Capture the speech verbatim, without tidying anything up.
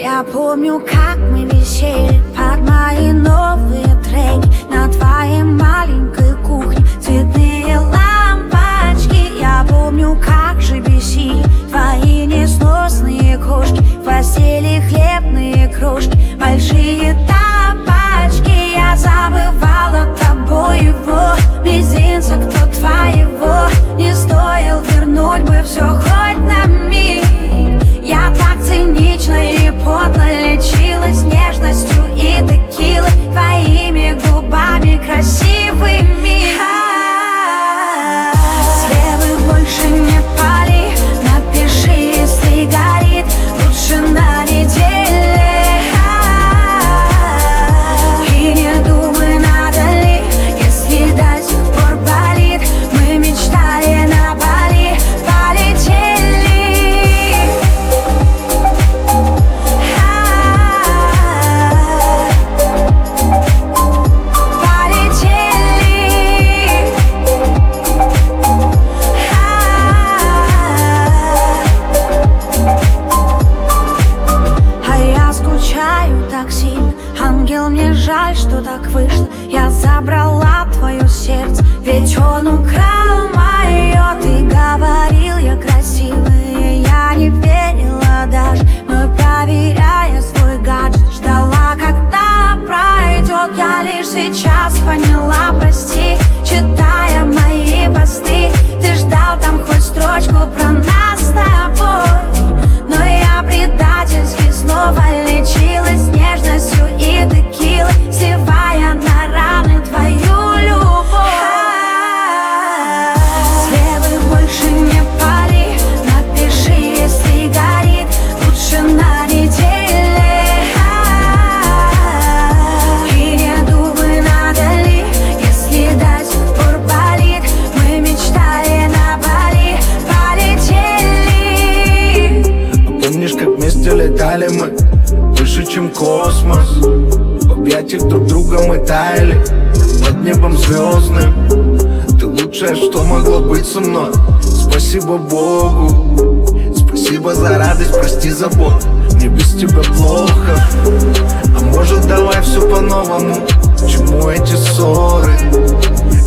Я помню, как мы висели под мои новые треки на твоей маленькой кухне, цветные лампочки. Я помню, как же бесили твои несносные кошки, в постели хлебные крошки, большие тапочки. Я забывала тобой его мизинца, кто твоего не стоил, вернуть бы все хоть на миг. Я так цинично и подло лечилась нежностью и текилой, твоими губами красивыми. Слева больше не пали, напиши, если горит, лучше на неделе. И не думай, надо ли, если до сих пор болит. Мы мечтали на Бали, полетели. Ангел, мне жаль, что так вышло. Я забрала твое сердце, ведь он украл мое. Ты говорил, я красивая, я не верила даже, но проверяя свой гаджет, ждала, когда пройдет. Я лишь сейчас поняла, прости, читая мои посты. Ты ждал там хоть строчку про нас с тобой, но я предательски снова лечилась нежностью и текилой, сливая на раны твою любовь. Слева больше не пали, напиши, если горит, лучше на неделе. И не думай, надо ли, если до сих пор болит. Мы мечтали на Бали, полетели. Помнишь, как вместе летали мы выше, чем космос? В объятиях друг друга мы таяли под небом звездным. Ты лучшее, что могло быть со мной. Спасибо Богу, спасибо за радость, прости за боль. Мне без тебя плохо, а может давай все по-новому? Чему эти ссоры?